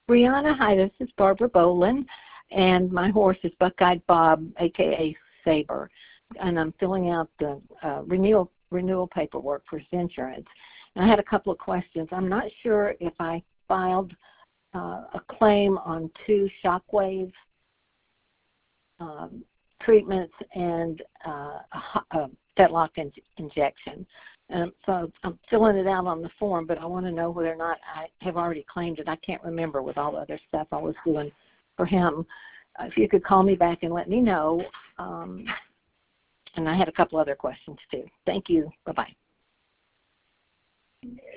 Brianna, hi, this is Barbara Bolin, and my horse is Buckeyed Bob, a.k.a. Saber, and I'm filling out the renewal paperwork for his insurance. And I had a couple of questions. I'm not sure if I filed a claim on 2 Shockwave treatments and a fetlock injection. So I'm filling it out on the form, but I want to know whether or not I have already claimed it. I can't remember with all the other stuff I was doing for him. If you could call me back and let me know. And I had a couple other questions too. Thank you. Bye-bye.